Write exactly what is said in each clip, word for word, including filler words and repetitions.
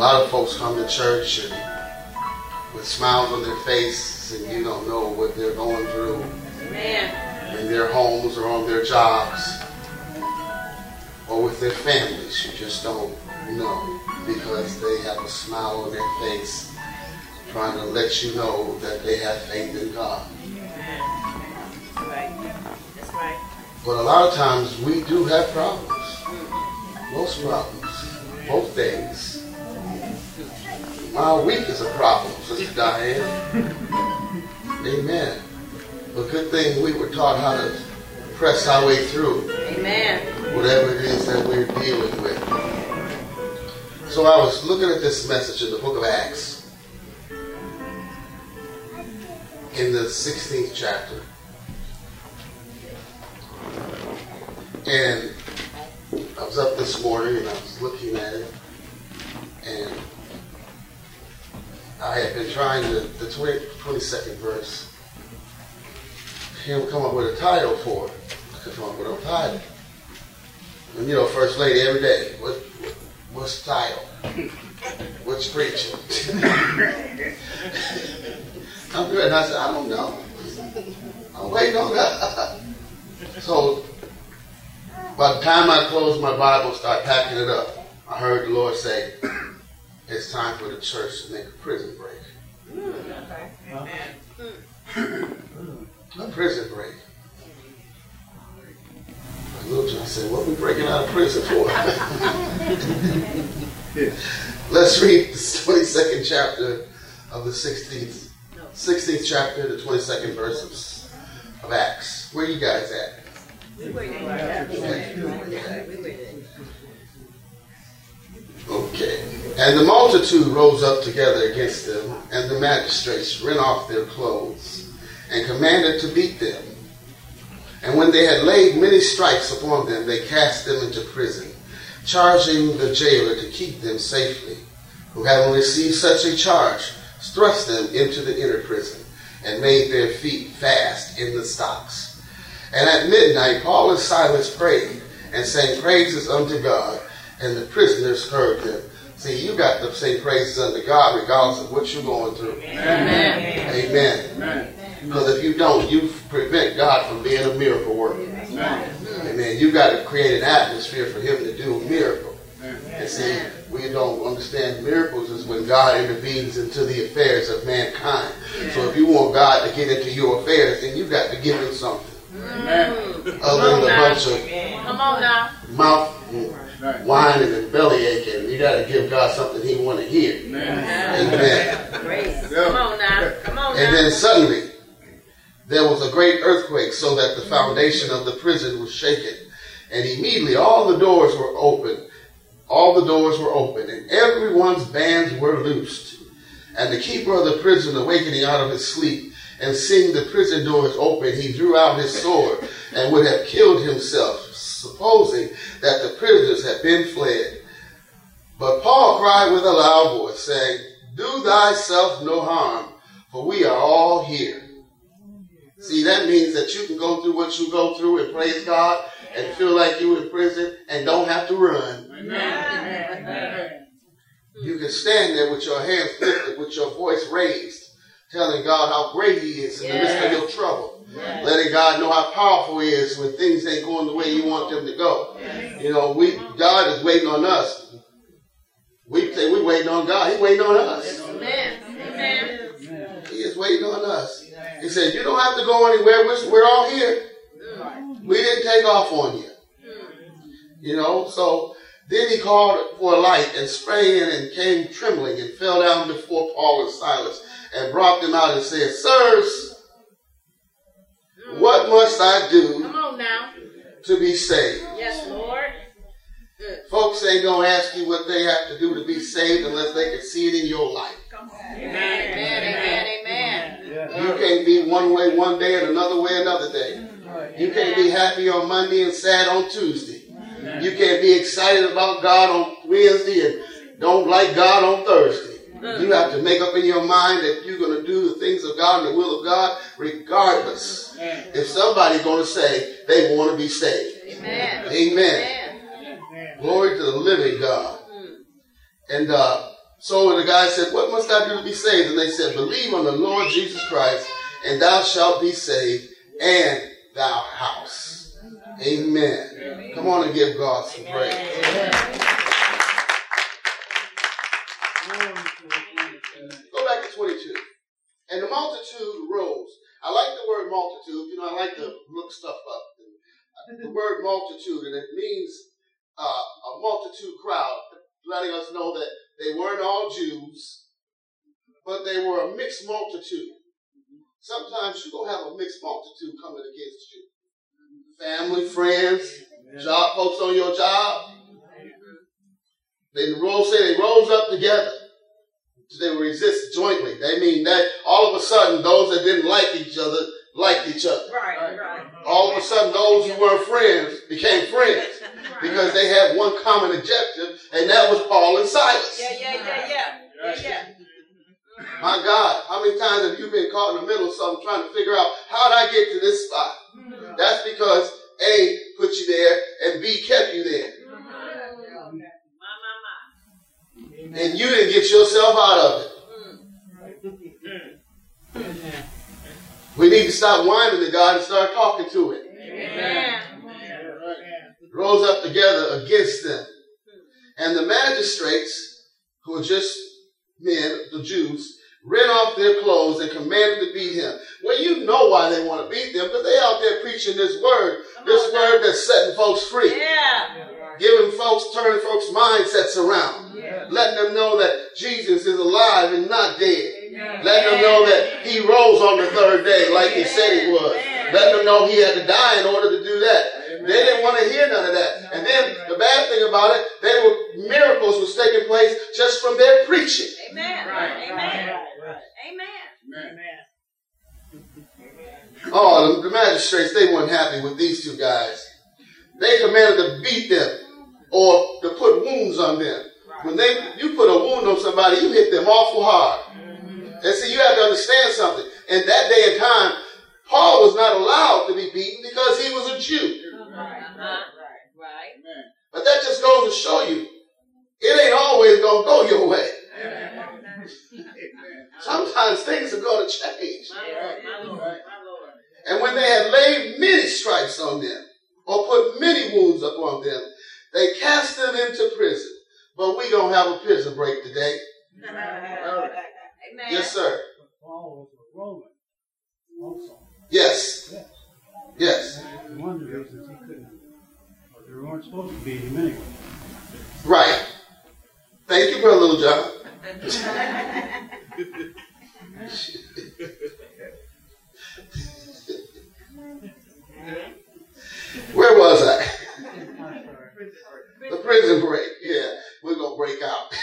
lot of folks come to church and with smiles on their face, and you don't know what they're going through Amen. in their homes or on their jobs or with their families. You just don't know because they have a smile on their face trying to let you know that they have faith in God. That's right. That's right. But a lot of times we do have problems. Most problems. Most days. My week is a problem, Sister Diane. Amen. But good thing we were taught how to press our way through. Amen. Whatever it is that we're dealing with. So I was looking at this message in the book of Acts. In the sixteenth chapter. And I was up this morning and I was looking at it. And I had been trying to, the twenty-second verse, him come up with a title for it. I could come up with a title. And you know, First Lady every day, what, what what's the title? What's preaching? I'm good. And I said, I don't know. I'm waiting on God. So by the time I closed my Bible, start packing it up, I heard the Lord say, it's time for the church to make a prison break. Mm, okay. Amen. A prison break. I looked and I said, what are we breaking out of prison for? Let's read the twenty-second chapter of the sixteenth, sixteenth chapter, the twenty-second verse of Acts. Where are you guys at? Okay. And the multitude rose up together against them, and the magistrates rent off their clothes, and commanded to beat them. And when they had laid many stripes upon them, they cast them into prison, charging the jailer to keep them safely, who having received such a charge, thrust them into the inner prison, and made their feet fast in the stocks. And at midnight Paul and Silas prayed, and sang praises unto God, and the prisoners heard them. See, you got to say praises unto God regardless of what you're going through. Amen. Amen. Amen. Because if you don't, you prevent God from being a miracle worker. Amen. Amen. You got to create an atmosphere for him to do a miracle. And see, we don't understand miracles is when God intervenes into the affairs of mankind. So if you want God to get into your affairs, then you got to give him something. Amen. Other than a bunch of Come on now. mouth whining and belly aching. You got to give God something he want to hear. Amen. Amen. Come on now. Come on now. And then suddenly there was a great earthquake, so that the foundation of the prison was shaken. And immediately all the doors were open. All the doors were open, and everyone's bands were loosed. And the keeper of the prison, awakening out of his sleep, and seeing the prison doors open, he drew out his sword and would have killed himself, supposing that the prisoners had been fled. But Paul cried with a loud voice, saying, do thyself no harm, for we are all here. See, that means that you can go through what you go through and praise God and feel like you're in prison and don't have to run. Amen. You can stand there with your hands lifted, with your voice raised, telling God how great he is in the midst of your trouble. Yes. Letting God know how powerful he is when things ain't going the way you want them to go. Yes. You know, we God is waiting on us. We say we're waiting on God. He's waiting on us. Amen. Amen. He is waiting on us. He said, you don't have to go anywhere. We're, we're all here. We didn't take off on you. You know, so then he called for a light and sprang in and came trembling and fell down before Paul and Silas and brought them out and said, sirs, what must I do Come on now. to be saved? Yes, Lord. Folks ain't going to ask you what they have to do to be saved unless they can see it in your life. Amen, amen, amen, amen. You can't be one way one day and another way another day. You can't be happy on Monday and sad on Tuesday. You can't be excited about God on Wednesday and don't like God on Thursday. You have to make up in your mind that you're going to do the things of God and the will of God regardless. If somebody's going to say they want to be saved. Amen. Amen. Amen. Glory to the living God. And uh, So the guy said, what must I do to be saved? And they said, believe on the Lord Jesus Christ, and thou shalt be saved, and thy house. Amen. Amen. Come on and give God some praise. Amen. Go back to twenty-two. And the multitude rose. I like the word multitude. You know, I like to look stuff up. The word multitude, and it means uh, a multitude crowd, letting us know that they weren't all Jews, but they were a mixed multitude. Sometimes you're going to have a mixed multitude coming against you. Family, friends, job folks on your job. They rose, say they rose up together. They would resist jointly. They mean that all of a sudden those that didn't like each other liked each other. Right, right. All of a sudden those who weren't friends became friends because they had one common objective, and that was Paul and Silas. Yeah, yeah, yeah, yeah. Yeah, yeah. My God, how many times have you been caught in the middle of something trying to figure out how did I get to this spot? That's because A put you there and B kept you there. And you didn't get yourself out of it. We need to stop whining to God and start talking to it. Amen. Rose up together against them. And the magistrates, who were just men, the Jews, rent off their clothes and commanded to beat him. Well, you know why they want to beat them, because they out there preaching this word, this word that's setting folks free. Yeah. Giving folks, turning folks' mindsets around. Yeah. Letting them know that Jesus is alive and not dead. Yeah. Letting them know that he rose on the third day like he said he was. Yeah. Letting them know he had to die in order to do that. Amen. They didn't want to hear none of that. And then the bad thing about it, they were miracles was taking place just from their preaching. Amen. Right. Amen. Right. Amen. Amen. Oh, the, the magistrates, they weren't happy with these two guys. They commanded to beat them or to put wounds on them. When they you put a wound on somebody, you hit them awful hard. And see, you have to understand something. In that day and time, Paul was not allowed to be beaten because he was a Jew. Right. Right. But that just goes to show you, it ain't always going to go your way. Sometimes things are going to change. And when they had laid many stripes on them, or put many wounds upon them, they cast them into prison. But we don't have a prison break today. Amen. Yes, sir. Paul was a Roman also. Yes. Yes. Yes. And one of the reasons he couldn't, or they weren't supposed to beat him anyway. Right. Thank you, Brother Little John. Where was I? The prison break. Yeah, we're going to break out.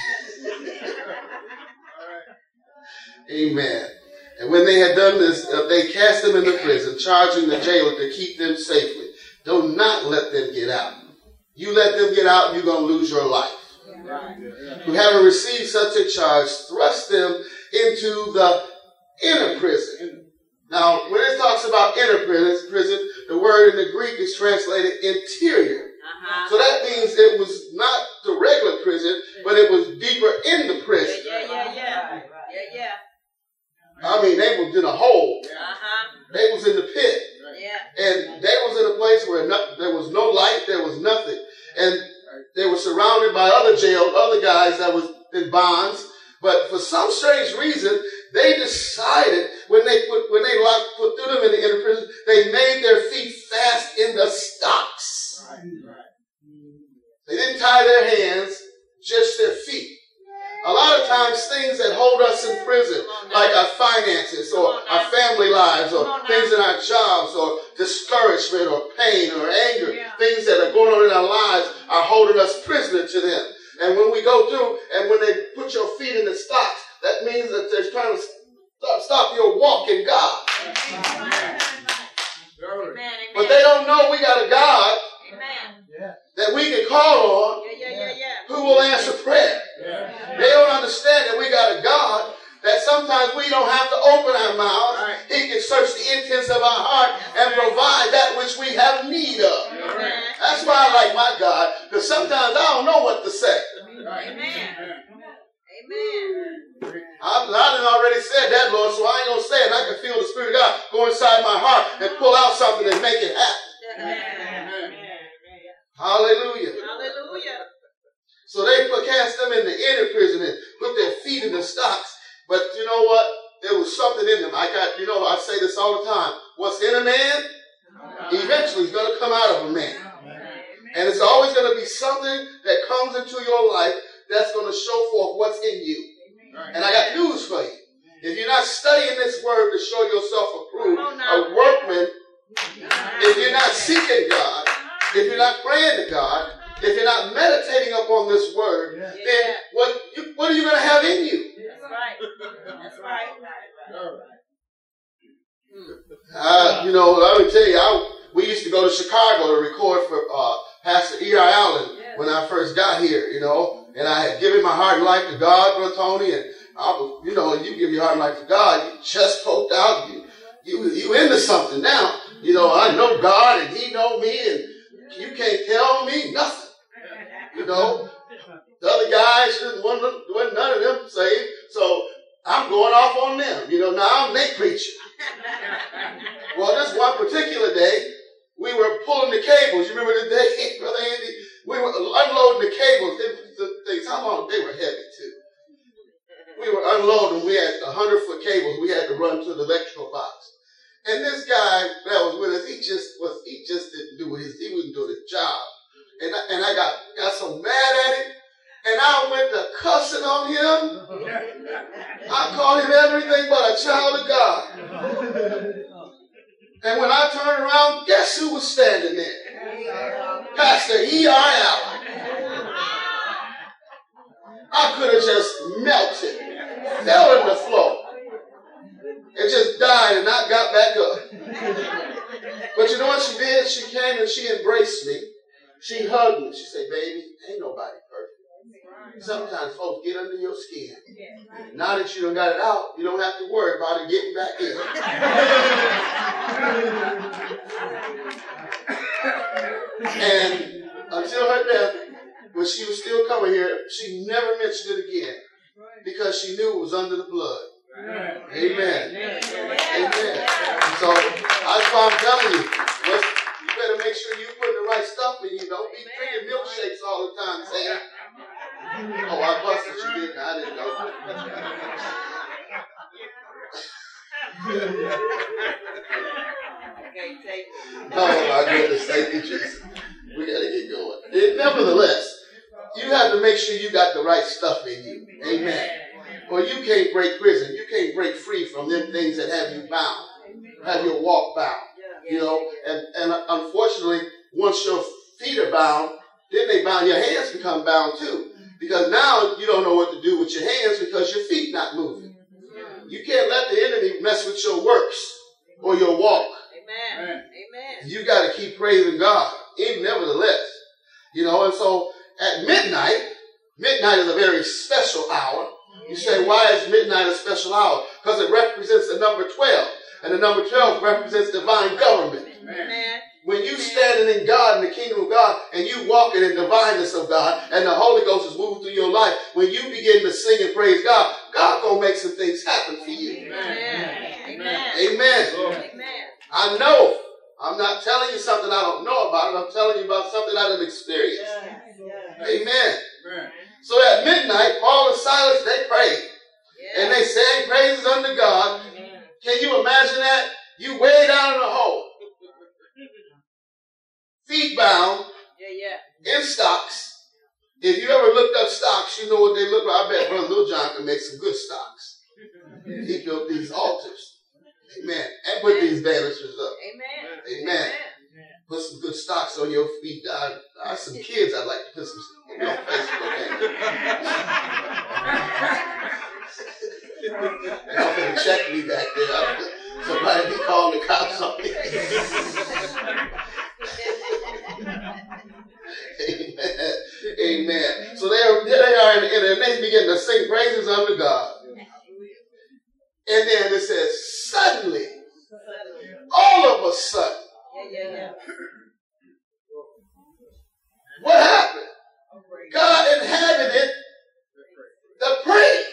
Amen. And when they had done this, uh, they cast them into prison, charging the jailer to keep them safely. Do not let them get out. You let them get out, you're going to lose your life. Who having received such a charge, thrust them into the inner prison. Now, when it talks about inner prison, prison, the word in the Greek is translated interior. Uh-huh. So that means it was not the regular prison, but it was deeper in the prison. Yeah, yeah, yeah. Yeah, yeah. I mean, they was in a hole. Uh-huh. They was in the pit. Yeah. And they was in a place where no, there was no light, there was nothing. And they were surrounded by other jailed, other guys that was in bonds. But for some strange reason, they decided when they put when they locked put threw them in the inner prison, they made their feet fast in the stocks. Right, right. They didn't tie their hands, just their feet. A lot of times things that hold us in prison, like our finances or our family lives or things in our jobs or discouragement or pain or anger, things that are going on in our lives are holding us prisoner to them. And when we go through and when they put your feet in the stocks, that means that they're trying to stop, stop your walk in God. Amen. Amen. But they don't know we got a God Amen. That we can call on yeah, yeah, yeah, yeah. who will answer prayer. Yeah. They don't understand that we got a God that sometimes we don't have to open our mouths. Right. He can search the intents of our heart and provide that which we have need of. Amen. That's why I like my God, because sometimes I don't know what to say. Amen. Amen. Amen. I, I done already said that, Lord, so I ain't going to say it. I can feel the Spirit of God go inside my heart and pull out something and make it happen. Amen. Hallelujah. Hallelujah. So they put, cast them in the inner prison and put their feet in the stocks. But you know what? There was something in them. I got, you know, I say this all the time. What's in a man, eventually is going to come out of a man. And it's always going to be something that comes into your life that's going to show forth what's in you. And I got news for you. If you're not studying this word to show yourself approved, a workman, if you're not seeking God, if you're not praying to God, if you're not meditating upon this word, yeah. then what, you, what are you going to have in you? That's right. That's right. Uh, you know, let me tell you, I, we used to go to Chicago to record for uh, Pastor E R Allen yeah. when I first got here, you know, and I had given my heart and life to God, Brother Tony, and I was, you know, you give your heart and life to God, you chest poked out, you, you, you into something now. You know, I know God and He know me, and you can't tell me nothing. You know, the other guys, wasn't, wasn't none of them saved, so I'm going off on them. You know, now I'm their preacher. Well, this one particular day, we were pulling the cables. You remember the day, Brother Andy? We were unloading the cables. The things, how long? They were heavy, too. We were unloading. We had one hundred foot cables. We had to run to the electrical box. And this guy that was with us, he just was, he just didn't do his, he wasn't doing his job. And I, and I got, got so mad at him, and I went to cussing on him. I called him everything but a child of God. And when I turned around, guess who was standing there? Pastor E R Allen. I could have just melted, fell on the floor, and just died and not got back up. But you know what she did? She came and she embraced me. She hugged me. She said, baby, ain't nobody perfect. Sometimes folks get under your skin. Now that you done got it out, you don't have to worry about it getting back in. And until her death, when she was still coming here, she never mentioned it again because she knew it was under the blood. Amen. Amen. Amen. So that's why I'm telling you, what, you better make sure you're putting the right stuff in you. Don't be drinking milkshakes all the time saying, oh, I busted you, didn't I? I didn't know. Oh, my goodness. Thank you, Jesus. We got to get going. And nevertheless, you have to make sure you got the right stuff in you. Amen. Or you can't break prison. You can't break free from them things that have you bound, have your walk bound. You know, and, and unfortunately, once your feet are bound, then they bound, your hands become bound too. Because now you don't know what to do with your hands because your feet not moving. You can't let the enemy mess with your works or your walk. Amen. Amen. You got to keep praising God, even nevertheless. You know, and so at midnight, midnight is a very special hour. You say, why is midnight a special hour? Because it represents the number twelve. And the number twelve represents divine government. Amen. When you standing in God, in the kingdom of God, and you walking in the divineness of God, and the Holy Ghost is moving through your life, when you begin to sing and praise God, God gonna make some things happen for you. Amen. Amen. Amen. Amen. I know. I'm not telling you something I don't know about it. I'm telling you about something I done experienced. Yeah. Yeah. Amen. Amen. So at midnight, Paul and Silas, they prayed. Yeah. And they sang praises unto God. Amen. Can you imagine that? You way down in the hole. Feet bound. Yeah, yeah. In stocks. If you ever looked up stocks, you know what they look like. I bet Brother Little John can make some good stocks. He built these altars. Amen. And put these banisters up. Amen. Amen. Amen. Put some good stocks on your feet. I, I have some kids I'd like to put some on Facebook. Y'all can check me back there. Somebody be calling the cops on me. Amen. Amen. So there, there they are in the inner, and they begin to sing praises unto God. And then it says, suddenly, all of a sudden, yeah, yeah, yeah. What happened? God inhabited the praise.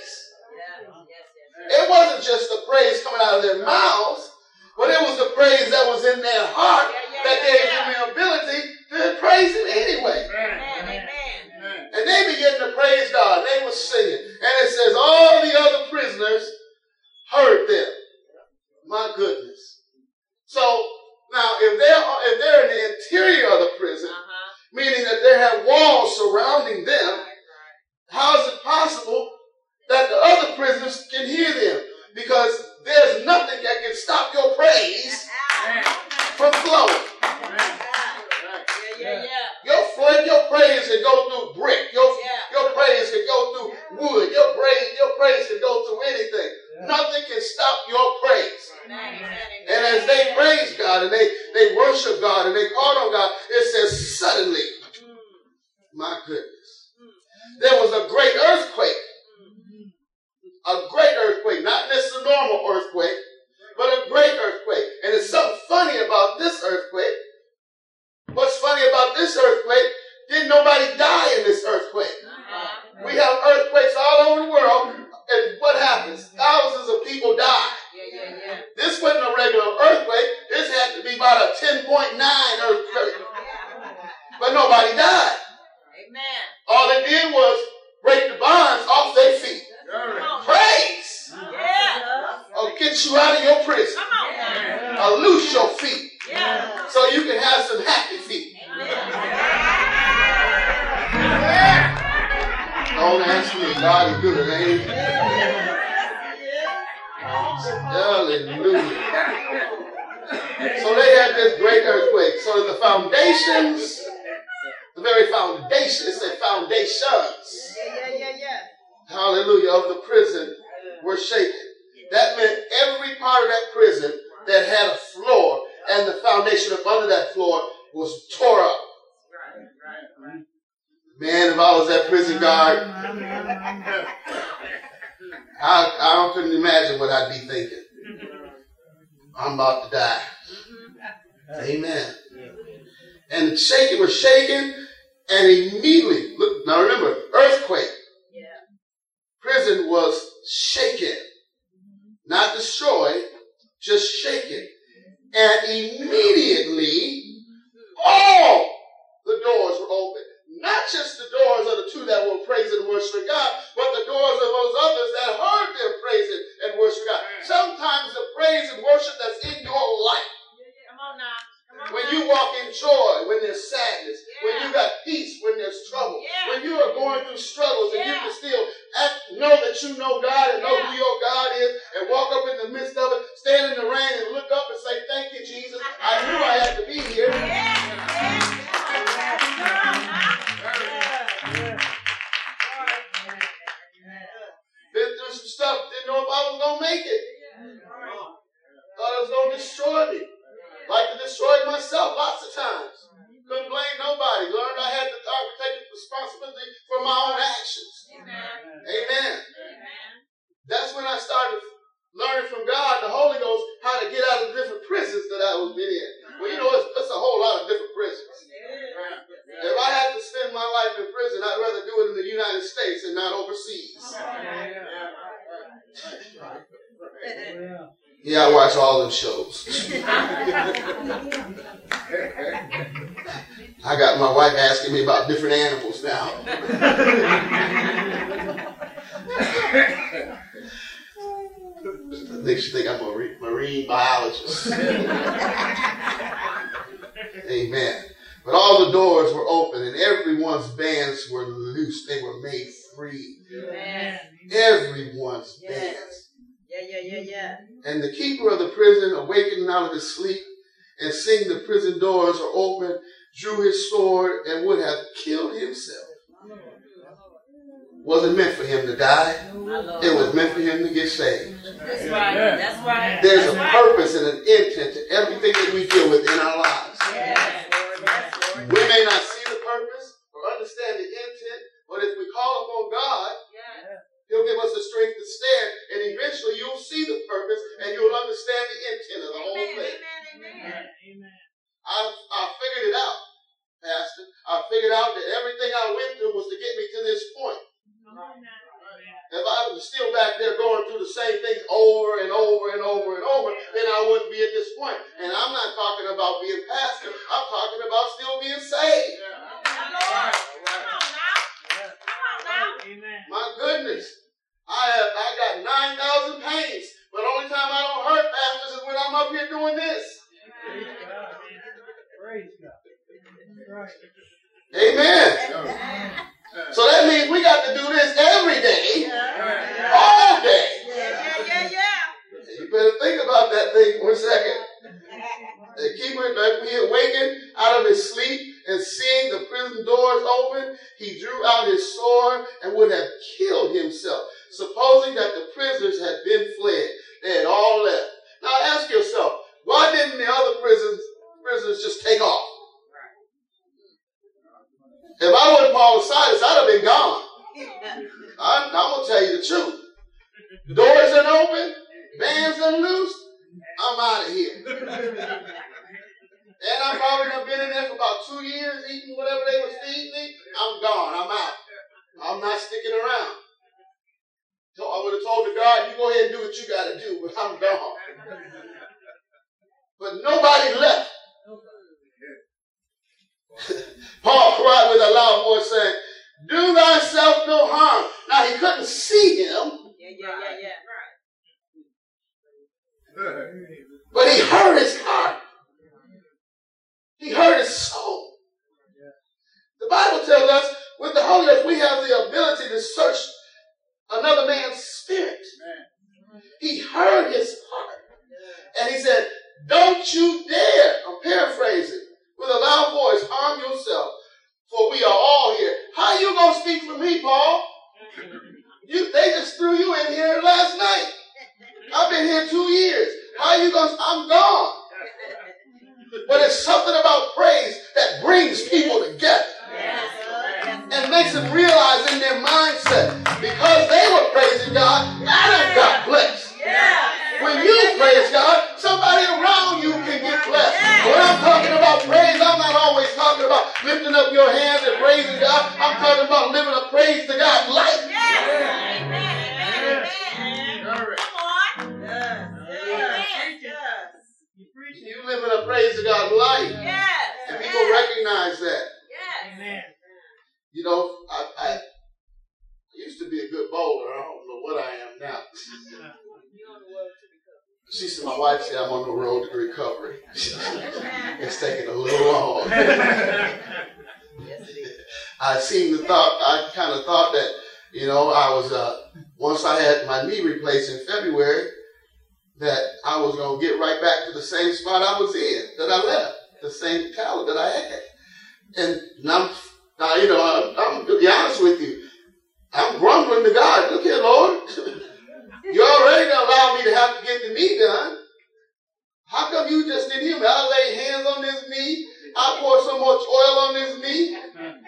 praise coming out of their mouths, but it was the praise that was in their heart yeah, yeah, that yeah, gave yeah. them the ability to praise him anyway. Amen. And they began to praise God. They were singing. And it says all the other prisoners heard them. My goodness. So now if they're, if they're in the interior of the prison, uh-huh. meaning that they have walls surrounding them, how is it possible that the other prisoners can hear them? Because there's nothing that can stop your praise from flowing. Yeah, yeah, yeah. Your, your praise can go through brick. Your, yeah. your praise can go through wood. Your praise, your praise can go through anything. Yeah. Nothing can stop your praise. Amen. And as they praise God and they, they worship God and they call on God, it says suddenly, mm. my goodness, mm. there was a great earthquake. Mm. A great earthquake, not necessarily a normal earthquake, but a great earthquake. And there's something funny about this earthquake. What's funny about this earthquake, didn't nobody die in this earthquake. Uh-huh. We have earthquakes all over the world, and what happens? Thousands of people die. Yeah, yeah, yeah. This wasn't a regular earthquake. This had to be about a ten point nine earthquake. But nobody died. Amen. All it did was break the bonds off their feet. Praise! Yeah. Or get you out of your prison. Come on now. Or loose your feet. Yeah. So you can have some happy feet. Don't ask me. God is good, ain't he? Hallelujah. So they had this great earthquake. So the foundations, the very foundation, it said foundations. Yeah, yeah, yeah, yeah. Hallelujah, of the prison were shaken. That meant every part of that prison that had a floor and the foundation up under that floor was tore up. Man, if I was that prison guard, I, I couldn't imagine what I'd be thinking. I'm about to die. Amen. And the shaking was shaken, and immediately, look, now remember, earthquake. Prison was shaken, not destroyed, just shaken. And immediately, all the doors were open. Not just the doors of the two that were praising and worshiping God, but the doors of those others that heard them praising and worshiping God. Sometimes the praise and worship that's in your life. Come on now. When you walk in joy, when there's sadness, yeah. when you got peace, when there's trouble, yeah. when you are going through struggles and yeah. you can still act, know that you know God and know yeah. who your God is and walk up in the midst of it, stand in the rain and look up and say, thank you, Jesus. I knew I had to be here. Yeah. Yeah. Been through some stuff, didn't know if I was going to make it. Thought it was going to destroy me. Like to destroy myself lots of times. Couldn't blame nobody. Learned I had to I would take responsibility for my own actions. Amen. Amen. Amen. That's when I started learning from God, the Holy Ghost, how to get out of the different prisons that I was been in. Well, you know, it's, it's a whole lot of different prisons. If I had to spend my life in prison, I'd rather do it in the United States and not overseas. Yeah, I watch all them shows. I got my wife asking me about different animals now. I think she think I'm a marine biologist. Amen. But all the doors were open and everyone's bands were loose. They were made free. Amen. Everyone's yes. bands. Yeah, yeah, yeah, yeah. And the keeper of the prison, awakening out of his sleep and seeing the prison doors are open, drew his sword and would have killed himself. Wasn't meant for him to die. It was meant for him to get saved. That's right. That's right. There's That's a right. purpose and an intent to everything that we deal with in our lives. Yes. Yes. We may not see the purpose or understand the intent, but if we call upon God, Yes. He'll give us the strength to stand, and eventually you'll see the purpose and you'll understand the intent of the whole Amen. thing. Amen. Amen. I, I figured it out, Pastor. I figured out that everything I went through was to get me to this point. If I was still back there going through the same things over and over and over and over, then I wouldn't be at this point. And I'm not talking about being pastor. I'm talking about still being saved. Come on now. Come on now. My goodness. I have I got nine thousand pains. But the only time I don't hurt pastors is when I'm up here doing this. Praise God. Praise God. Right. Amen. So that means we got to do this every day, all day. Yeah, yeah, yeah. You better think about that thing for a second. And keep it like we awakened out of his sleep and seeing the prison doors open, he drew out his sword and would have killed himself, supposing that the prisoners had been fled. They had all left. Now ask yourself, why didn't the other prisons, prisoners just take off? If I wasn't Paul and Silas, I'd have been gone. I'm, I'm going to tell you the truth. Doors are open, bands are loose, I'm out of here. And I've probably done been in there for about two years, eating whatever they was feeding me. I'm gone. I'm out. I'm not sticking around. So I would have told the guard, you go ahead and do what you got to do, but I'm gone. But nobody left. Paul cried with a loud voice saying, do thyself no harm. Now he couldn't see him. Yeah, yeah, yeah, yeah. Right. But he heard his heart. He heard his soul. The Bible tells us with the Holy Ghost we have the ability to search another man's spirit. He heard his heart. And he said, don't you dare, I'm paraphrasing, with a loud voice, harm yourself, for we are all here. How you going to speak for me, Paul? You, they just threw you in here last night. I've been here two years. How you going to, I'm gone. But it's something about praise that brings people together. And makes them realize in their mindset, because they were praising God, I done got blessed. When you praise God, somebody around you can get blessed. When I'm talking about praise, I'm not always talking about lifting up your hands and praising God. I'm talking about living a praise to God life. Amen, amen, amen. Come on. Yes, yes. You living a praise to God life. Yes. And people recognize that. Yes. Amen. You know, I, I used to be a good bowler. I don't know what I am now. She said, my wife said I'm on the road to recovery. It's taking a little long. I seemed to thought, I kind of thought that, you know, I was, uh, once I had my knee replaced in February, that I was going to get right back to the same spot I was in, that I left, the same talent that I had. And now, now you know, I'm, I'm to be honest with you, I'm grumbling to God. Look here, Lord. You already allowed me to have to get the knee done. How come you just didn't hear me? I laid hands on this knee. I poured so much oil on this knee.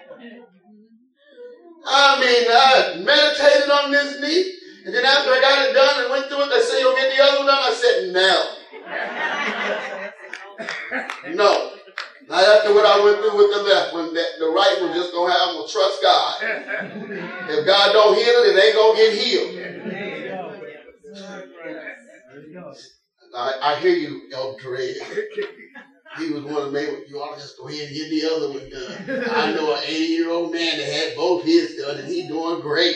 I mean, I meditated on this knee. And then after I got it done and went through it, they say, you'll get the other one done. I said, no. No. Not after what I went through with the left one. The, the right one just going to have, I'm going to trust God. If God don't heal it, it ain't going to get healed. I, I hear you, Elder Terrell. He was one of them, you ought to just go ahead and get the other one done. I know an eighty-year-old man that had both his done, and he's doing great.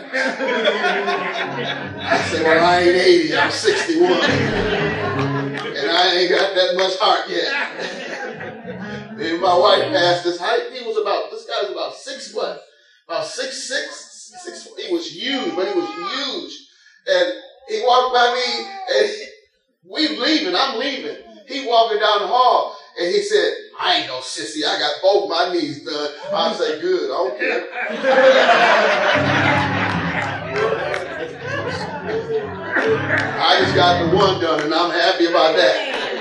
I said, well, I ain't eighty, I'm sixty-one. And I ain't got that much heart yet. Then my wife passed this height. He was about, this guy was about six what? About six, six, six. He was huge, but he was huge. And he walked by me, and he, we leaving, I'm leaving. He walking down the hall, and he said, I ain't no sissy. I got both my knees done. I say, good, I don't care. I just got the one done, and I'm happy about that.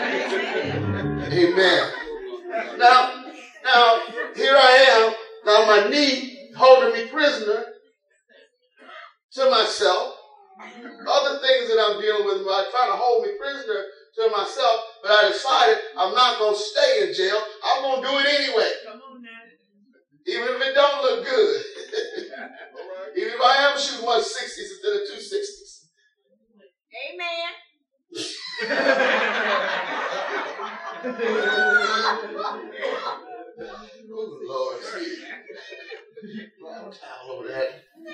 Amen. Now, now, here I am. Now my knee holding me prisoner to myself. Other things that I'm dealing with are trying to hold me prisoner to myself, but I decided I'm not going to stay in jail. I'm going to do it anyway. Even if it don't look good. Even if I am shooting one sixties instead of two sixties. Amen. Oh, Lord. I'm over that.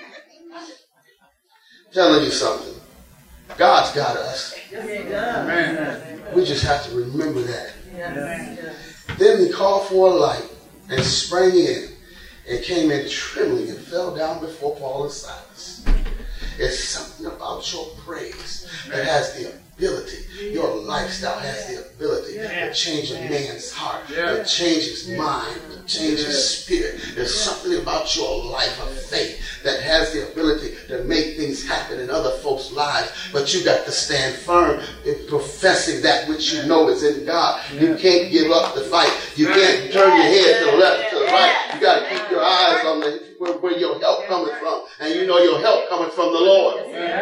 Telling you something. God's got us. Amen. We just have to remember that. Yeah. Then he called for a light and sprang in and came in trembling and fell down before Paul and Silas. It's something about your praise that has the ability, your lifestyle has the ability to change a man's heart, to change his mind, to change his spirit. There's something about your life of faith that has the ability to make things happen in other folks' lives. But you got to stand firm in professing that which you know is in God. You can't give up the fight. You can't turn your head to the left, to the right. You got to keep your eyes on the where, where your help coming from. And you know your help coming from the Lord.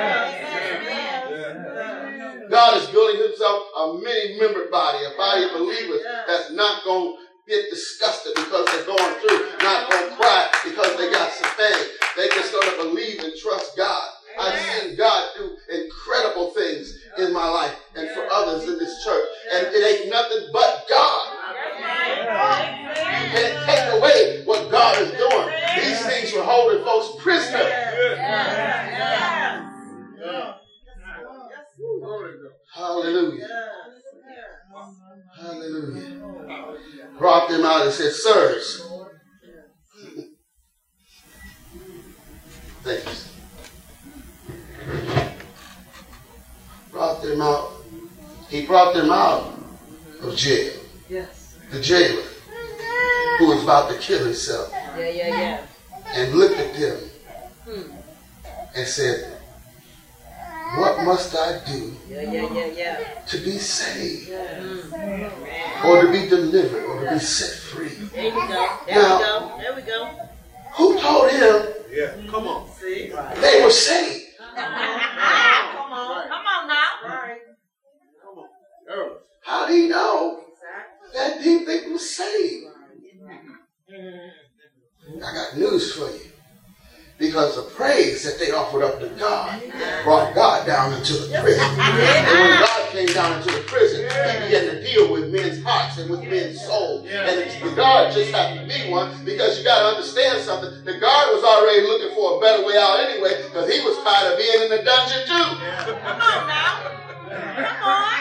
God is building himself a many-membered body, a body of believers that's not going to get disgusted because they're going through, not going to cry because they got some pain. They're just going to believe and trust God. I've seen God do incredible things in my life and for others in this church. And it ain't nothing but God. You can't take away what God is doing. These things were holding folks prisoner. Hallelujah. Hallelujah. Brought them out and said, sirs. Thank you. Brought them out. He brought them out of jail. Yes. The jailer who was about to kill himself. Yeah, yeah, yeah. And looked at them Hmm. and said, what must I do Yeah, yeah, yeah, yeah. to be saved? Yeah. Mm. Or to be delivered or to be set free? There you go. There Now, we go. There we go. Who told him Yeah. Come on. See? Right. they were saved? Come on. Come on now. Right. Come on. There. How did he know that they, they were saved? I got news for you. Because the praise that they offered up to God brought God down into the prison. And when God came down into the prison, he began to deal with men's hearts and with men's souls. And the guard just happened to be one, because you got to understand something. The guard was already looking for a better way out anyway, because he was tired of being in the dungeon too. Come on now. Come on.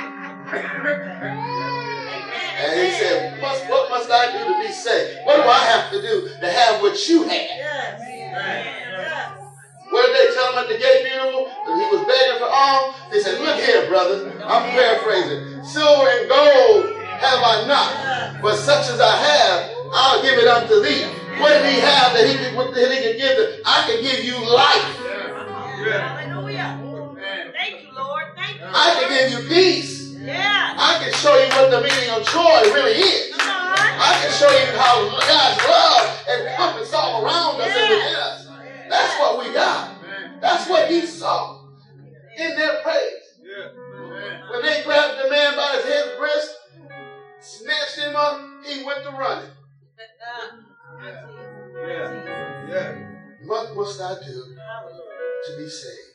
And he said, what, what must I do to be saved? What do I have to do to have what you had? Yes. What did they tell him at the gay funeral? When he was begging for alms, they said, look here, brother. I'm paraphrasing. Silver and gold have I not, but such as I have, I'll give it unto thee. What did he have that he could, that he could give them? I can give you life. Hallelujah. Thank you, Lord. Thank you. I can give you peace. Yeah. I can show you what the meaning of joy really is. Come on. I can show you how God's love encompasses all around us and within us. That's what we got. That's what he saw in their praise. When they grabbed the man by his head breast, snatched him up, he went to running. What must I do to be saved?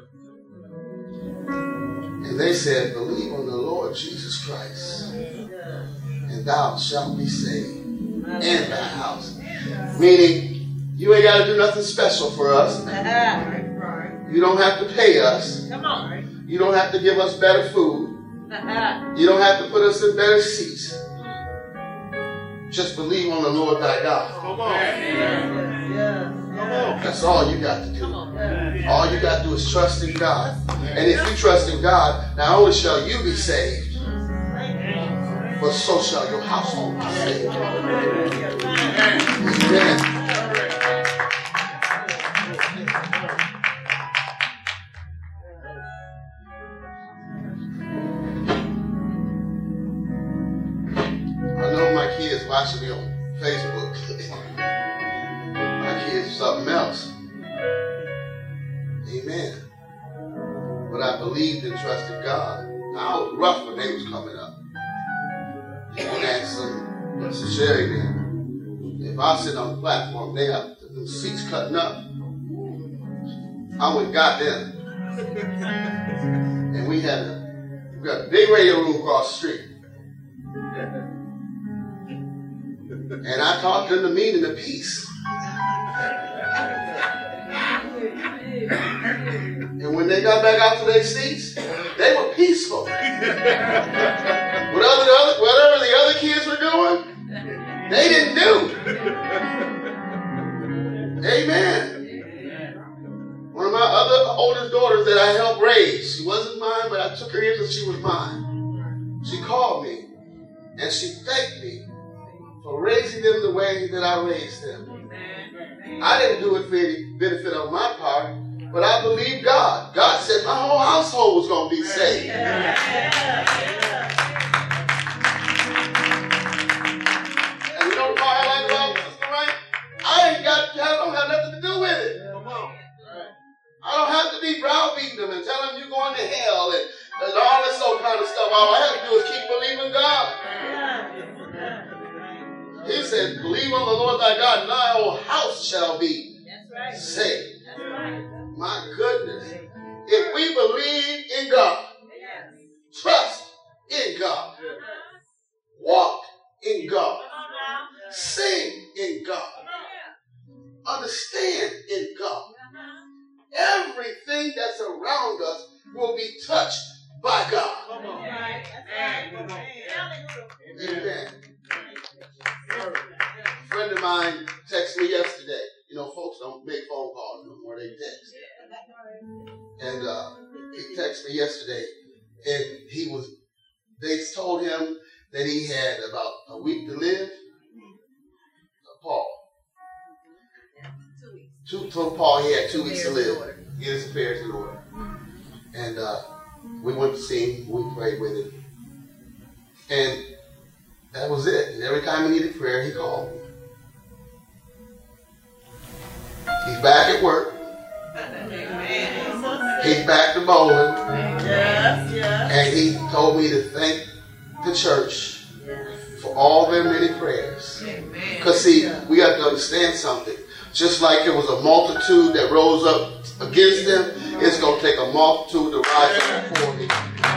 And they said, believe on the Lord Jesus Christ, and thou shalt be saved, and thy house. Meaning, you ain't got to do nothing special for us. You don't have to pay us. Come on. You don't have to give us better food. You don't have to put us in better seats. Just believe on the Lord thy God. Come on. Come on. That's all you got to do. All you got to do is trust in God. And if you trust in God, not only shall you be saved, but so shall your household be saved. Amen. I know my kids watching me on Facebook. My kids are something else. Amen. But I believed and trusted God. Now, I was rough when they was coming up. You can ask some Sister Sherry then. If I sit on the platform, they have the seats cutting up. I went and got them. And we had a, we got a big radio room across the street. And I taught them the meaning of peace. And when they got back out to their seats, they were peaceful. Whatever the other, whatever the other kids were doing, they didn't do. Amen. One of my other oldest daughters that I helped raise, she wasn't mine, but I took her here because she was mine. She called me and she thanked me for raising them the way that I raised them. I didn't do it for any benefit on my part, but I believe God. God said my whole household was going to be saved. And you know the part I like about Sister Wright? I ain't got, I don't have nothing to do with it. I don't have to be browbeating them and tell them you're going to hell and, and all this old kind of stuff. All I have to do is keep believing God. He said, believe on the Lord thy God, and thy whole house shall be right. saved. Right. My goodness. If we believe in God, yes. trust in God, walk in God, sing in God, understand in God, everything that's around us will be touched by God. Amen. Amen. A friend of mine texted me yesterday. You know, folks don't make phone calls no more, they text. And uh, he texted me yesterday, and he was, they told him that he had about a week to live. Uh, Paul. Two weeks. Two, told Paul he had two weeks to live. Get his affairs in order. And uh, we went to see him, we prayed with him. And that was it. And every time he needed prayer, he called me. He's back at work. He's back to bowling. Yes, yes. And he told me to thank the church for all their many prayers. Because see, we got to understand something. Just like it was a multitude that rose up against them, it's going to take a multitude to rise up before him.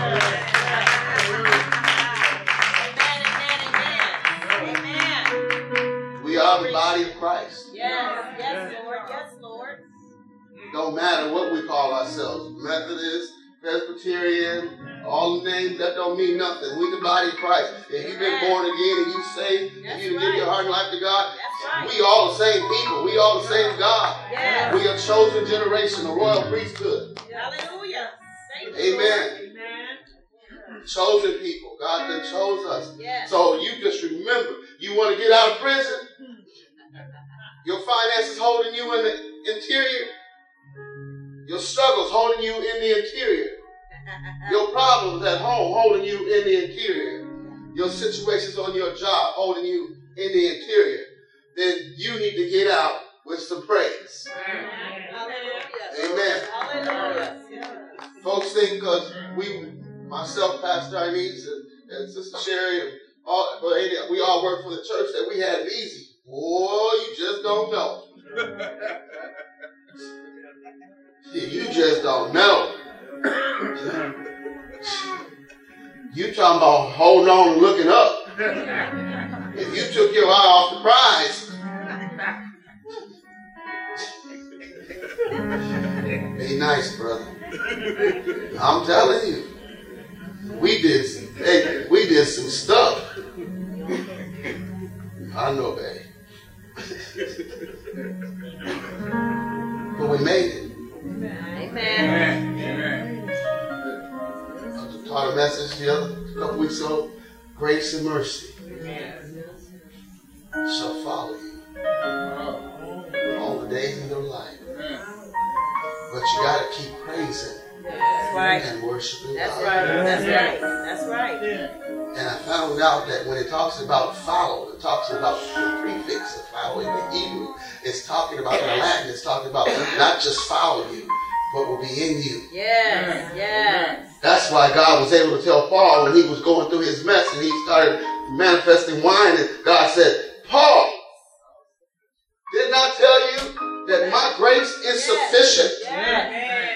We are the body of Christ. Yes, yes, Lord, yes, Lord. Don't matter what we call ourselves, Methodist, Presbyterian, all the names, that don't mean nothing. We the body of Christ. If you've been born again and you saved, if you give your heart and life to God, right. we all the same people. We all the same God. Yes. We are chosen generation, a royal priesthood. Hallelujah. Thank you, Amen. Amen. Chosen people. God that chose us. Yes. So you just remember, you want to get out of prison? Your finances holding you in the interior. Your struggles holding you in the interior. Your problems at home holding you in the interior. Your situations on your job holding you in the interior. Then you need to get out with some praise. Hallelujah. Amen. Hallelujah. Folks think because we, myself, Pastor Inez, and, and Sister Sherry, and all, we all work for the church, that we had it easy. Boy, you just don't know. You just don't know. You talking about holding on and looking up. If you took your eye off the prize, be nice, brother. I'm telling you, we did some, hey, we did some stuff. I know, babe. But we made it. Amen. Amen. I taught a message the other couple weeks ago. Grace and mercy shall follow you all the days of your life. But you got to keep praising That's right. and worshiping That's God. right. That's right. That's right. And I found out that when it talks about follow, it talks about the prefix of follow in the Hebrew. It's talking about in Latin. It's talking about not just follow you, but will be in you. Yes, yes. That's why God was able to tell Paul when he was going through his mess and he started manifesting wine, and God said, Paul, didn't I tell you that my grace is sufficient. Yes.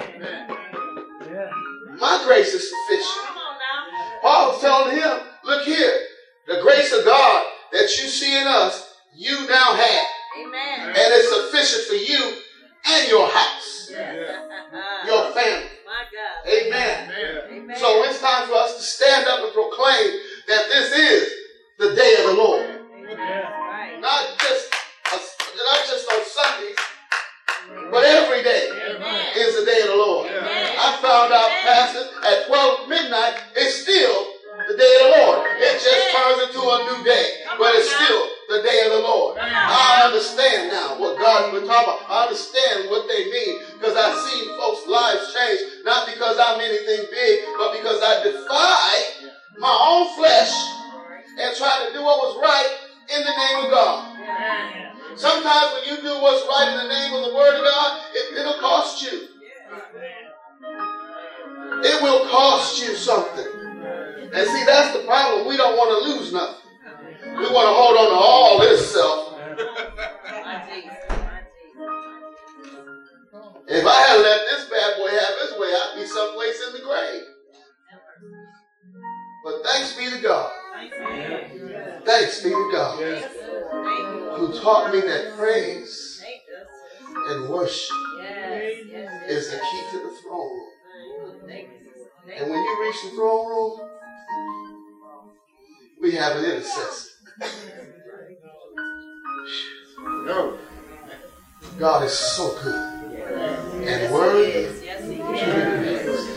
My grace is sufficient. Come on now. Paul was telling him, look here, the grace of God that you see in us, you now have. Amen. And it's sufficient for you and your house, your family. My God. Amen. Amen. So it's time for us to stand up and proclaim that this is the day of the Lord. Right. Not just, not just on Sundays, but every day Amen. is the day of the Lord. Amen. I found out, Pastor, at twelve midnight, it's still the day of the Lord. It just turns into a new day, but it's still the day of the Lord. I understand now what God's been talking about. I understand what they mean because I've seen folks' lives change, not because I'm anything big, but because I defy my own flesh and try to do what was right in the name of God. Sometimes when you do what's right in the name of the Word of God, it, it'll cost you. It will cost you something. And see, that's the problem. We don't want to lose nothing. We want to hold on to all this stuff. If I had let this bad boy have his way, I'd be someplace in the grave. But thanks be to God. Thanks be to God, who taught me that praise and worship is the key to the throne room. And when you reach the throne room, we have an intercessor. God is so good and worthy to be praised.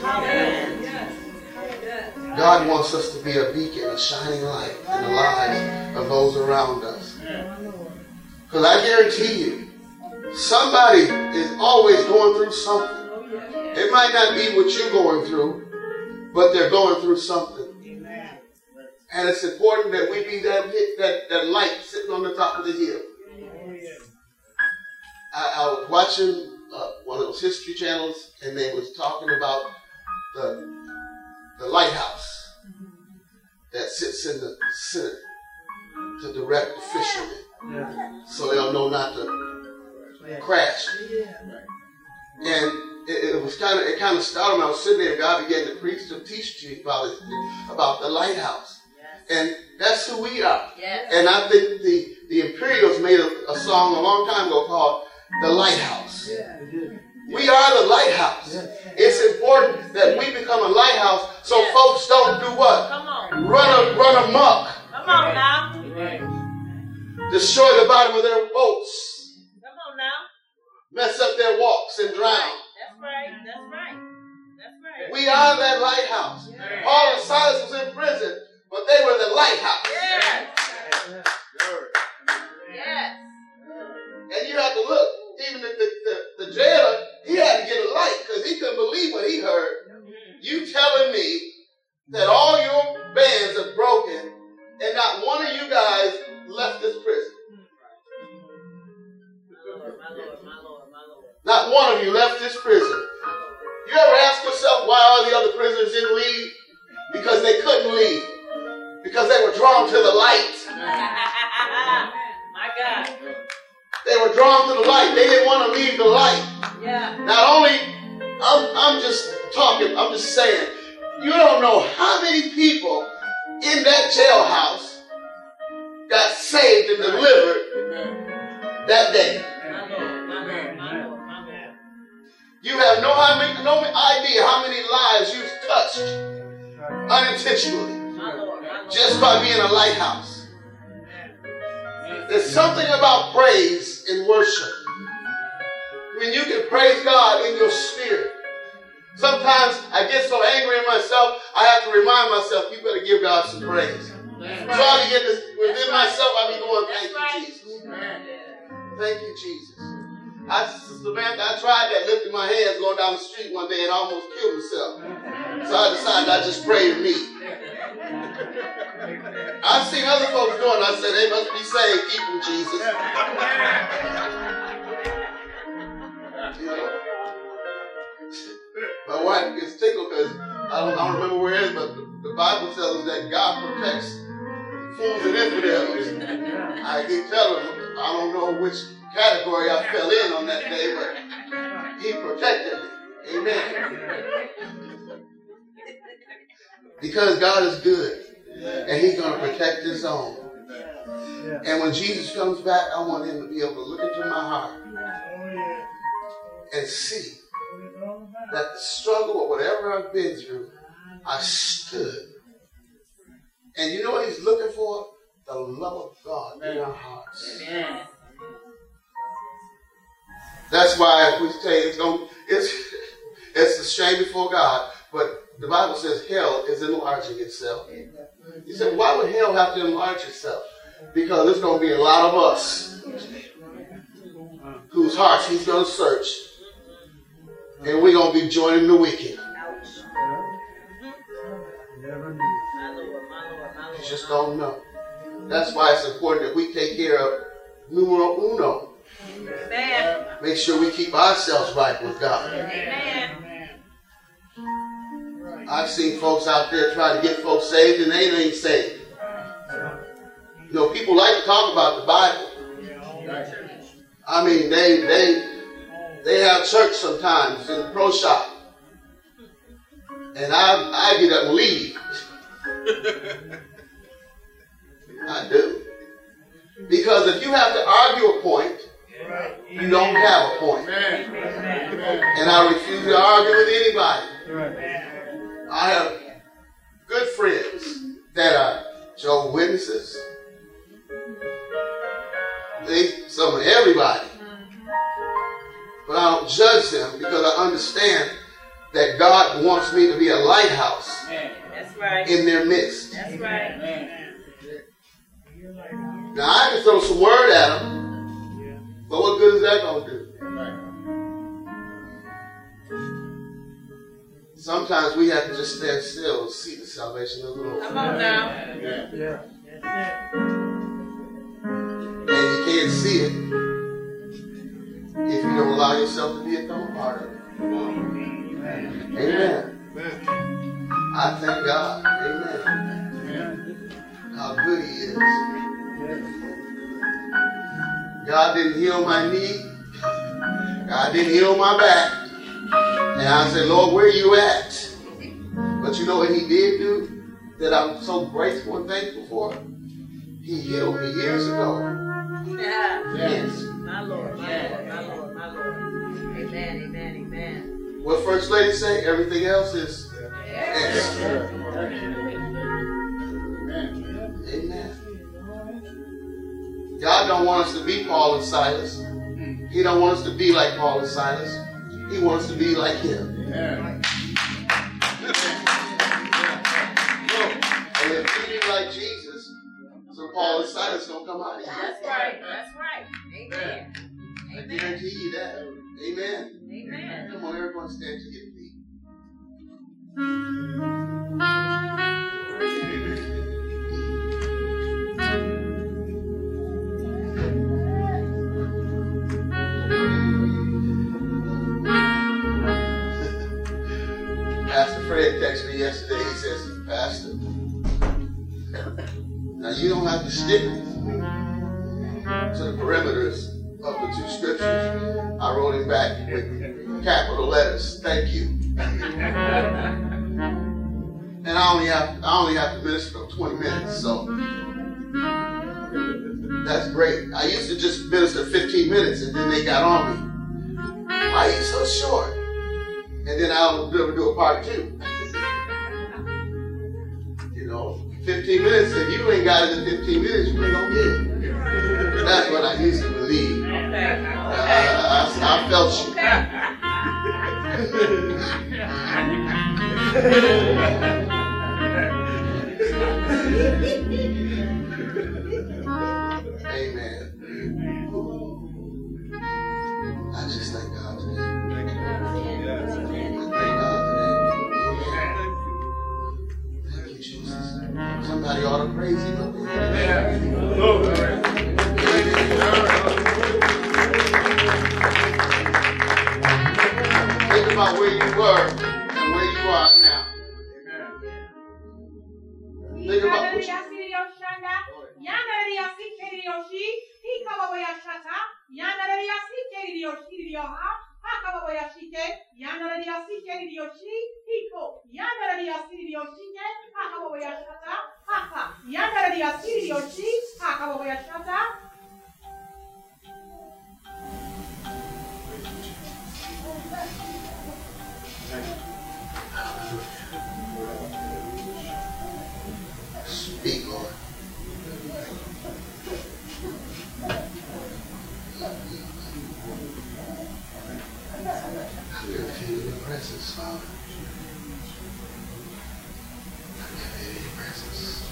God wants us to be a beacon, a shining light in the lives of those around us. Because I guarantee you, somebody is always going through something. It might not be what you're going through, but they're going through something. And it's important that we be that, that, that light sitting on the top of the hill. I, I was watching uh, one of those history channels, and they was talking about the the lighthouse that sits in the center to direct the fishermen, so they'll know not to crash. And it, it was kind of it kind of started when I was sitting there, and God began to preach to teach to me about it, about the lighthouse. And that's who we are. Yes. And I think the, the Imperials made a, a song a long time ago called The Lighthouse. Yeah. We are the lighthouse. Yeah. It's important that we become a lighthouse so yeah. folks don't do what? Come on. Run, a, run amok. Come on now. Destroy the bottom of their boats. Come on now. Mess up their walks and drown. That's right. That's right. That's right. We are that lighthouse. Yeah. Paul and Silas was in prison, but they were the lighthouse. Yes. Yes. And you have to look, even the, the, the, the jailer, he had to get a light because he couldn't believe what he heard. You telling me that all your bands are broken and not one of you guys left this prison. My Lord, my Lord, my Lord. Not one of you left this prison. You ever ask yourself why all the other prisoners didn't leave? Because they couldn't leave. Because they were drawn to the light. My God. They were drawn to the light. They didn't want to leave the light. Yeah. Not only, I'm, I'm just talking, I'm just saying, you don't know how many people in that jailhouse got saved and delivered that day. You have no, no idea how many lives you've touched unintentionally just by being a lighthouse. There's something about praise in worship. When you can praise God in your spirit. Sometimes I get so angry at myself, I have to remind myself, you better give God some praise. So I can get this within myself, I be going, thank you, Jesus. Thank you, Jesus. I, Samantha, I tried that, lifting my hands going down the street one day and almost killed myself. So I decided I'd just pray to me. I've seen other folks doing it. I said, they must be saved. Keep them, Jesus. You know? My wife gets tickled because I don't, I don't remember where it is, but the, the Bible tells us that God protects fools and infidels. I keep telling them, I don't know which category I fell in on that day, but he protected me. Amen. Because God is good, and he's going to protect his own. And when Jesus comes back, I want him to be able to look into my heart and see that the struggle or whatever I've been through, I stood. And you know what he's looking for? The love of God in our hearts. Amen. That's why we say it's going, it's it's a shame before God. But the Bible says hell is enlarging itself. You say, why would hell have to enlarge itself? Because there's going to be a lot of us whose hearts he's going to search. And we're going to be joining the wicked. You just don't know. That's why it's important that we take care of numero uno. Amen. Make sure we keep ourselves right with God. Amen. I've seen folks out there try to get folks saved and they ain't saved. You know, people like to talk about the Bible. I mean, they they they have church sometimes in the pro shop. And I I get up and leave. I do. Because if you have to argue a point, you don't have a point. And I refuse to argue with anybody. I have good friends that are Jehovah's Witnesses. They, some of everybody. But I don't judge them because I understand that God wants me to be a lighthouse. That's right. In their midst. That's right. Now I can throw some word at them, but what good is that going to do? Sometimes we have to just stand still and see the salvation of the Lord. Come on now. Yeah. And you can't see it if you don't allow yourself to be a part of it. Amen. Amen. I thank God. Amen. How good he is. God didn't heal my knee. God didn't heal my back. And I said, Lord, where are you at? But you know what he did do that I'm so grateful and thankful for? He healed me years ago. Yeah. Yes. My Lord, my Lord, my Lord, my Lord. Amen, amen, amen. What First Lady say? Everything else is extra. Amen. God don't want us to be Paul and Silas. He don't want us to be like Paul and Silas. He wants us to be like him. Yeah. And if we be like Jesus, so Paul and Silas don't come out of here. That's right, that's right. Amen. I Amen. guarantee you that. Amen. Amen. Come on, everyone stand to your feet. Pastor Fred texted me yesterday. He says, Pastor, now you don't have to stick to the perimeters of the two scriptures. I wrote him back with capital letters. Thank you. And I only have I only have to minister for twenty minutes, so that's great. I used to just minister fifteen minutes, and then they got on me. Why are you so short? And then I'll never do a part two. You know, fifteen minutes. If you ain't got it in fifteen minutes, you ain't gonna get it. That's what I used to believe. Okay. Uh, I, I felt you. Amen. I just thank God today. I thank God today. Thank you, Jesus. Somebody ought to praise him up there. Think about where you were and where you are now. Think about what you Speak, Lord. I can feel your presence, Father. I can feel your presence.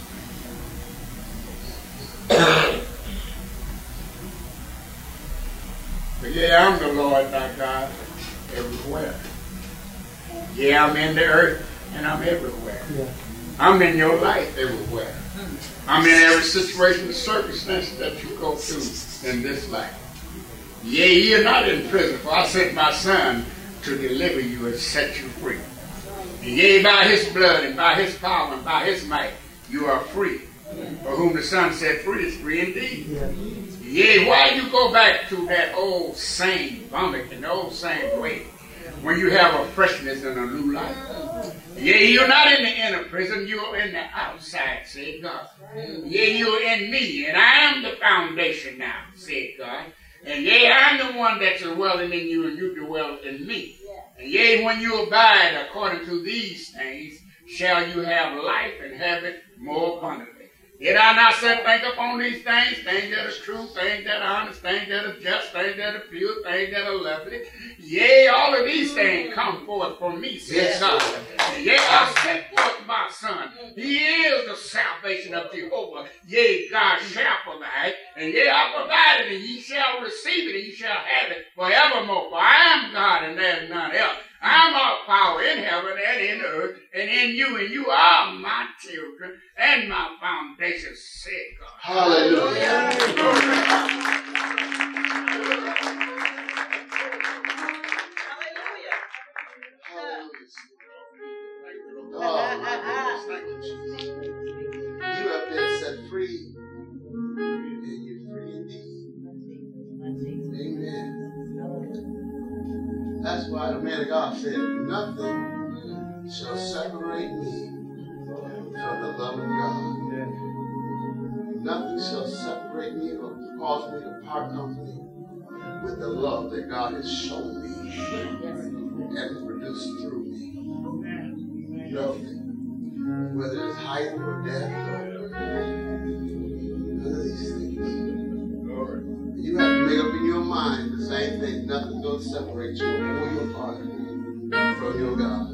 But yeah, I'm the Lord thy God everywhere. Yeah, I'm in the earth and I'm everywhere. Yeah. I'm in your life everywhere. I'm in every situation and circumstance that you go through in this life. Yeah, you're not in prison, for I sent my son to deliver you and set you free. And yea, by his blood and by his power and by his might, you are free. For whom the son set free is free indeed. Yea, why you go back to that old same vomit and the old same way when you have a freshness and a new life? Yea, you're not in the inner prison, you're in the outside, said God. Yea, you're in me, and I am the foundation now, said God. And yea, I'm the one that's dwelling in you, and you dwell in me. And yea, when you abide according to these things, shall you have life and have it more abundantly. Did I not say think upon these things, things that are true, things that are honest, things that are just, things that are pure, things that are lovely? Yea, all of these things come forth from me, says God. And yea, I sent forth my son. He is the salvation of Jehovah. Yea, God shall provide. And yea, I provided, and ye shall receive it, and ye shall have it forevermore. For I am God, and there is none else. I'm all power in heaven and in earth and in you, and you are my children and my foundation, said God. Hallelujah. Hallelujah. Oh, my goodness. Thank you, Jesus. You have been set free, and you're free indeed. Amen. That's why the man of God said, nothing shall separate me from the love of God. Nothing shall separate me or cause me to part company with the love that God has shown me and produced through me. Nothing. Whether it's height or depth or none of these things. You have to make up in your mind the same thing. Nothing's going to separate you or your partner from your God.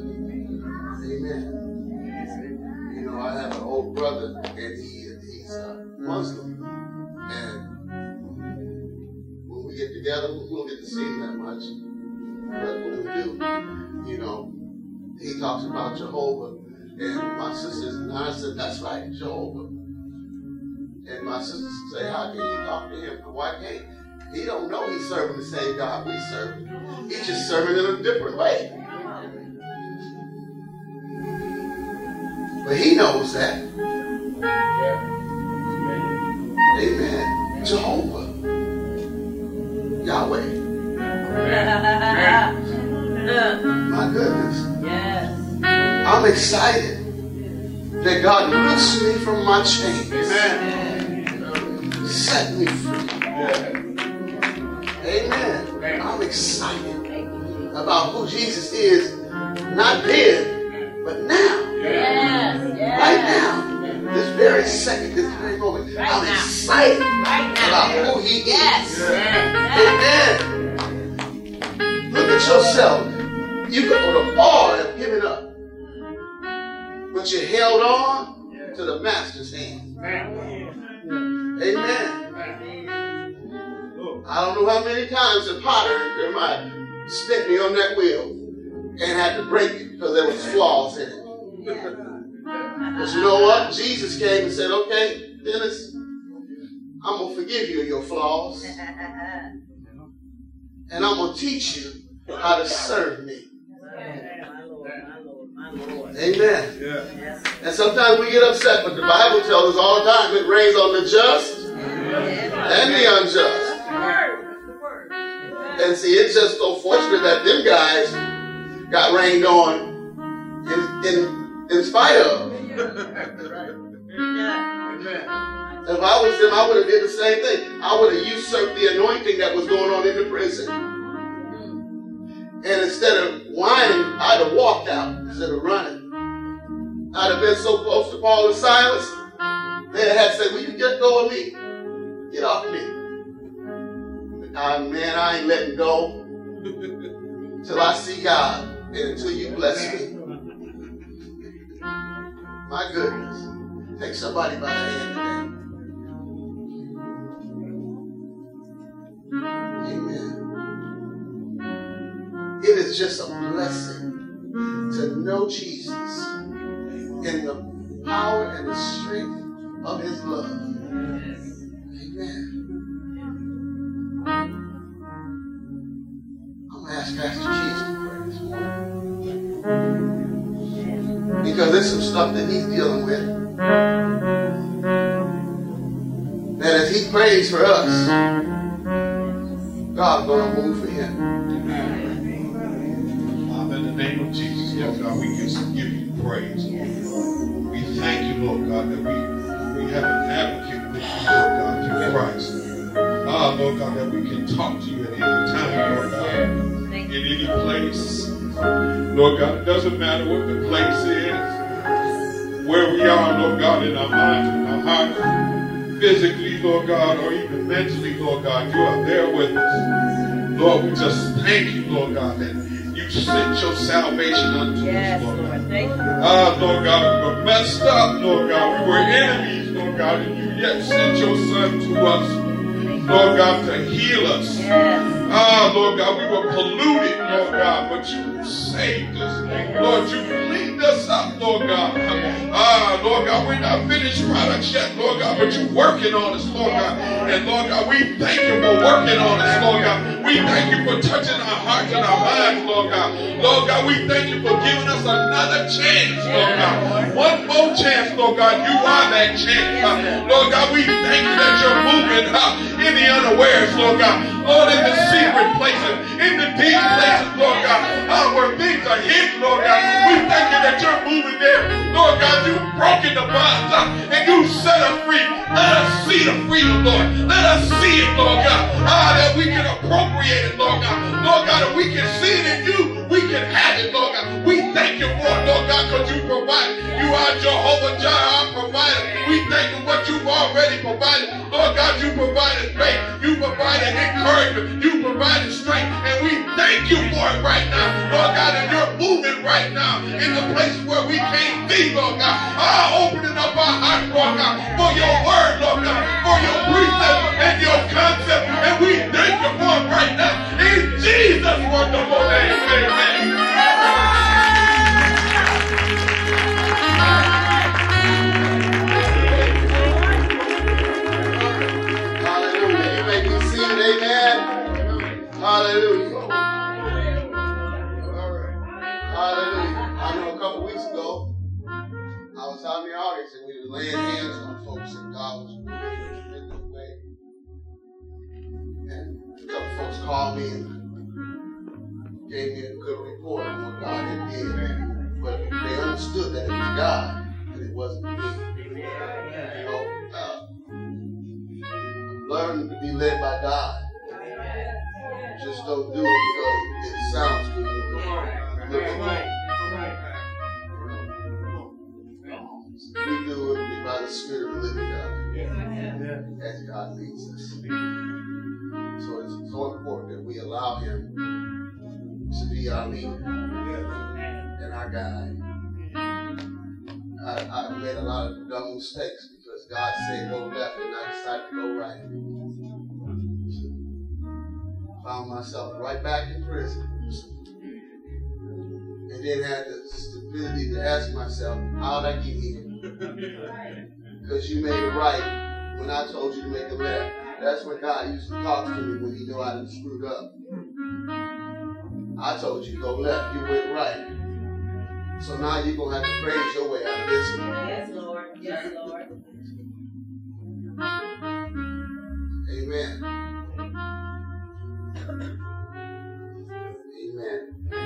Amen. You know, I have an old brother, and he he's a Muslim. And when we get together, we don't get to see him that much. But when we do, you know, he talks about Jehovah. And my sisters and I said, that's right, Jehovah. And my sisters say, how can you talk to him? Why can't he? He don't know he's serving the same God we serve. He's just serving in a different way. But he knows that. Amen. Jehovah. Yahweh. My goodness. Yes. I'm excited that God loosed me from my chains. Amen. Set me free. Amen. I'm excited about who Jesus is, not then, but now. Yes. Yes. Right now. This very second, this very moment. Right I'm now. excited Right now. about who he Yes. is. Amen. Look at yourself. You could have all have given up. But you held on to the master's hand. Amen. I don't know how many times the potter in my spit me on that wheel and had to break it because there was flaws in it. But you know what? Jesus came and said, okay, Dennis, I'm going to forgive you your flaws. And I'm going to teach you how to serve me. Amen. Yeah. And sometimes we get upset, but the Bible tells us all the time it rains on the just and the unjust. And see, it's just so fortunate that them guys got rained on in in, in spite of. If I was them, I would have did the same thing. I would have usurped the anointing that was going on in the prison. And instead of whining, I'd have walked out instead of running. I'd have been so close to Paul and Silas, they had said, will you get go of me? Get off me. Uh, man, I ain't letting go until I see God and until you bless me. My goodness. Take somebody by the hand today. Amen. It is just a blessing to know Jesus in the power and the strength of his love. Amen. I'm going to ask Pastor Cheese to pray this morning. Because there's some stuff that he's dealing with. That as he prays for us, God's going to move for him. Father, in the name of Jesus, Lord God, we just give you praise. We thank you, Lord God, that we, we have an advocate with you, Lord God, through Christ. Ah, Lord God, that we can talk to you at any time, Lord God, in any place. Lord God, it doesn't matter what the place is, where we are, Lord God, in our minds and our hearts, physically, Lord God, or even mentally, Lord God, you are there with us. Lord, we just thank you, Lord God, that you sent your salvation unto Yes, us, Lord Lord. God. Thank you. Ah, Lord God, we were messed up, Lord God. We were enemies, Lord God, and you yet sent your son to us, Lord God, to heal us. Yes. Ah, Lord God, we were polluted, Lord God, but you saved us. Lord, you cleaned us up, Lord God. Ah, Lord God, we're not finished products yet, Lord God, but you're working on us, Lord God. And Lord God, we thank you for working on us, Lord God. We thank you for touching our hearts and our minds, Lord God. Lord God, we thank you for giving us another chance, Lord God. One more chance, Lord God. You are that chance, God. Lord God, we thank you that you're moving up in the unawares, Lord God. Lord, in the secret places, in the deep places, Lord God. Oh, where things are hidden, Lord God. We thank you that you're moving there. Lord God, you've broken the bonds uh, and you set us free. Let us see the freedom, Lord. Let us see it, Lord God. Ah, that we can appropriate it, Lord God. Lord God, if we can see it in you, we can have it, Lord God. We thank you for it, Lord God, because you provide. You are Jehovah Jireh, our provider. We thank you for what you've already provided. Lord God, you provided faith. You provided encouragement. You provided strength. And we thank you for it right now, Lord God. And you're moving right now in the places where we can't be, Lord God. Ah, opening up our hearts, Lord God, for your word, Lord God, for your precept and your concept. And we thank you for it right now. In Jesus' wonderful name, amen. Hallelujah. You may be seated. Amen. Hallelujah. Hallelujah. I know a couple weeks ago, I was out in the audience and we were laying hands on folks and God was moving in a tremendous way. And a couple folks called me and gave me a good report on what God had did. But they understood that it was God and it wasn't me. You know, uh, learn to be led by God. Just don't do it because it sounds good. Look at we do it by the Spirit of the living God. As God leads us. So it's so important that we allow Him to be our leader and our guide. I, I made a lot of dumb mistakes because God said go left and I decided to go right. Found myself right back in prison. And then had the stupidity to ask myself, how did I get here? Because you made a right when I told you to make a left. That's when God used to talk to me when He knew I done screwed up. I told you to go left, you went right. So now you're going to have to praise your way out of this one. Yes, Lord. Yes, Lord. Amen. Amen.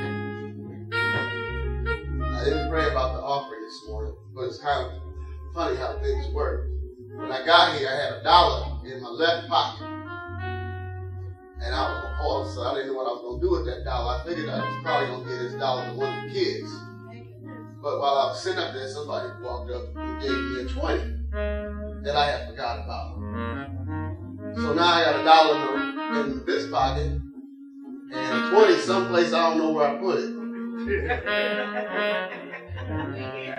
I didn't pray about the offering this morning, but it's kind of funny how things work. When I got here, I had a dollar in my left pocket. And I was appalled, so I didn't know what I was going to do with that dollar. I figured I was probably going to give this dollar to one of the kids. But while I was sitting up there, somebody walked up and gave me a twenty that I had forgot about. So now I got a dollar in, in this pocket and a twenty someplace I don't know where I put it.